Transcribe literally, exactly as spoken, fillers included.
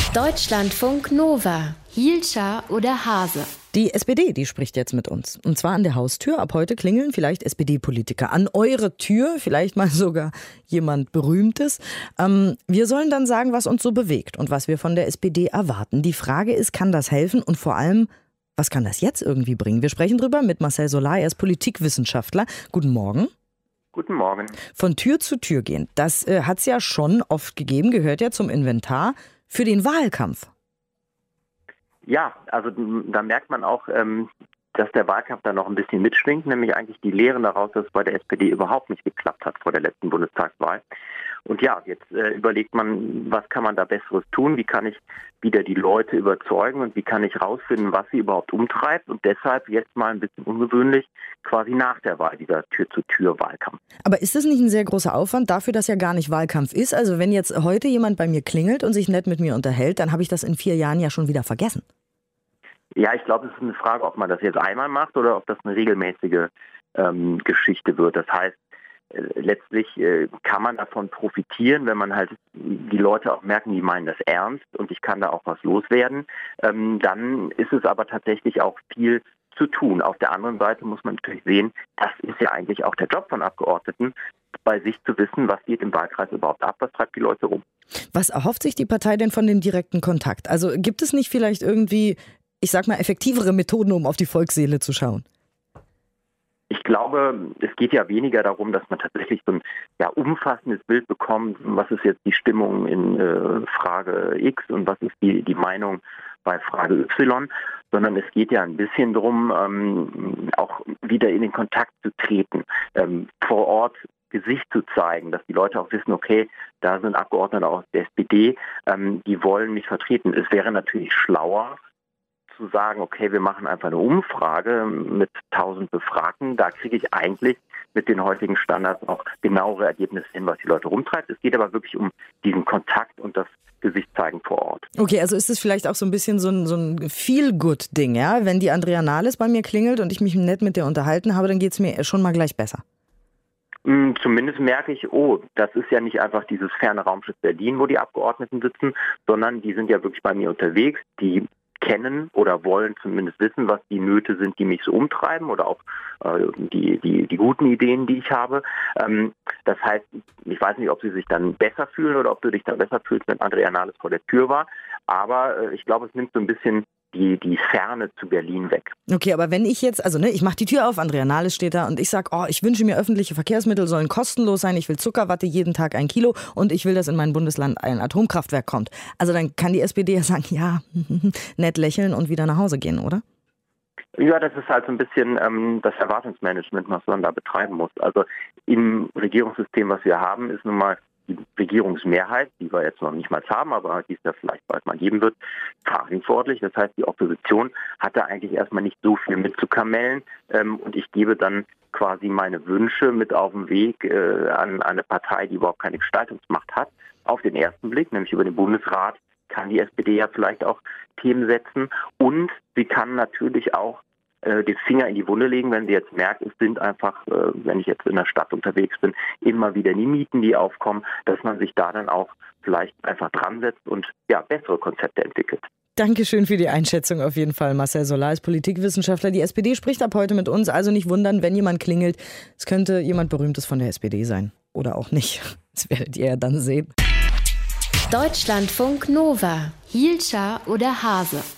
Deutschlandfunk Nova. Hielscher oder Hase? Die S P D, die spricht jetzt mit uns. Und zwar an der Haustür. Ab heute klingeln vielleicht S P D-Politiker an eure Tür. Vielleicht mal sogar jemand Berühmtes. Ähm, wir sollen dann sagen, was uns so bewegt und was wir von der S P D erwarten. Die Frage ist, kann das helfen? Und vor allem, was kann das jetzt irgendwie bringen? Wir sprechen drüber mit Marcel Solar. Er ist Politikwissenschaftler. Guten Morgen. Guten Morgen. Von Tür zu Tür gehen. Das äh, hat es ja schon oft gegeben, gehört ja zum Inventar für den Wahlkampf. Ja, also da merkt man auch, ähm, dass der Wahlkampf da noch ein bisschen mitschwingt, nämlich eigentlich die Lehren daraus, dass es bei der S P D überhaupt nicht geklappt hat vor der letzten Bundestagswahl. Und ja, jetzt äh, überlegt man, was kann man da Besseres tun, wie kann ich wieder die Leute überzeugen und wie kann ich rausfinden, was sie überhaupt umtreibt, und deshalb jetzt mal ein bisschen ungewöhnlich quasi nach der Wahl, dieser Tür-zu-Tür-Wahlkampf. Aber ist das nicht ein sehr großer Aufwand dafür, dass ja gar nicht Wahlkampf ist? Also wenn jetzt heute jemand bei mir klingelt und sich nett mit mir unterhält, dann habe ich das in vier Jahren ja schon wieder vergessen. Ja, ich glaube, es ist eine Frage, ob man das jetzt einmal macht oder ob das eine regelmäßige ähm, Geschichte wird. Das heißt, äh, letztlich äh, kann man davon profitieren, wenn man halt die Leute auch merken, die meinen das ernst und ich kann da auch was loswerden. Ähm, dann ist es aber tatsächlich auch viel zu tun. Auf der anderen Seite muss man natürlich sehen, das ist ja eigentlich auch der Job von Abgeordneten, bei sich zu wissen, was geht im Wahlkreis überhaupt ab, was treibt die Leute rum. Was erhofft sich die Partei denn von dem direkten Kontakt? Also gibt es nicht vielleicht irgendwie, ich sag mal, effektivere Methoden, um auf die Volksseele zu schauen? Ich glaube, es geht ja weniger darum, dass man tatsächlich so ein ja, umfassendes Bild bekommt, was ist jetzt die Stimmung in äh, Frage X und was ist die, die Meinung bei Frage Y, sondern es geht ja ein bisschen darum, ähm, auch wieder in den Kontakt zu treten, ähm, vor Ort Gesicht zu zeigen, dass die Leute auch wissen, okay, da sind Abgeordnete aus der S P D, ähm, die wollen mich vertreten. Es wäre natürlich schlauer, zu sagen, okay, wir machen einfach eine Umfrage mit tausend Befragten. Da kriege ich eigentlich mit den heutigen Standards auch genauere Ergebnisse hin, was die Leute rumtreibt. Es geht aber wirklich um diesen Kontakt und das Gesicht zeigen vor Ort. Okay, also ist es vielleicht auch so ein bisschen so ein, so ein Feel-Good-Ding, ja? Wenn die Andrea Nahles bei mir klingelt und ich mich nett mit der unterhalten habe, dann geht es mir schon mal gleich besser. Zumindest merke ich, oh, das ist ja nicht einfach dieses ferne Raumschiff Berlin, wo die Abgeordneten sitzen, sondern die sind ja wirklich bei mir unterwegs, die kennen oder wollen zumindest wissen, was die Nöte sind, die mich so umtreiben oder auch äh, die, die, die guten Ideen, die ich habe. Ähm, das heißt, ich weiß nicht, ob sie sich dann besser fühlen oder ob du dich dann besser fühlst, wenn Andrea Nahles vor der Tür war, aber äh, ich glaube, es nimmt so ein bisschen die, die Ferne zu Berlin weg. Okay, aber wenn ich jetzt, also ne, ich mache die Tür auf, Andrea Nahles steht da und ich sage, oh, ich wünsche mir, öffentliche Verkehrsmittel sollen kostenlos sein, ich will Zuckerwatte jeden Tag ein Kilo und ich will, dass in mein Bundesland ein Atomkraftwerk kommt. Also dann kann die S P D ja sagen, ja, nett lächeln und wieder nach Hause gehen, oder? Ja, das ist halt so ein bisschen ähm, das Erwartungsmanagement, was man da betreiben muss. Also im Regierungssystem, was wir haben, ist nun mal die Regierungsmehrheit, die wir jetzt noch nicht mal haben, aber die es ja vielleicht bald mal geben wird, verantwortlich. Das heißt, die Opposition hat da eigentlich erstmal nicht so viel mitzukamellen, ähm, und ich gebe dann quasi meine Wünsche mit auf den Weg äh, an eine Partei, die überhaupt keine Gestaltungsmacht hat. Auf den ersten Blick, nämlich über den Bundesrat, kann die S P D ja vielleicht auch Themen setzen, und sie kann natürlich auch äh, den Finger in die Wunde legen, wenn sie jetzt merkt, es sind einfach, äh, wenn ich jetzt in der Stadt unterwegs bin, immer wieder die Mieten, die aufkommen, dass man sich da dann auch vielleicht einfach dran setzt und ja, bessere Konzepte entwickelt. Dankeschön für die Einschätzung auf jeden Fall. Marcel Solar ist Politikwissenschaftler. Die S P D spricht ab heute mit uns, also nicht wundern, wenn jemand klingelt. Es könnte jemand Berühmtes von der S P D sein. Oder auch nicht. Das werdet ihr ja dann sehen. Deutschlandfunk Nova. Hielscher oder Hase?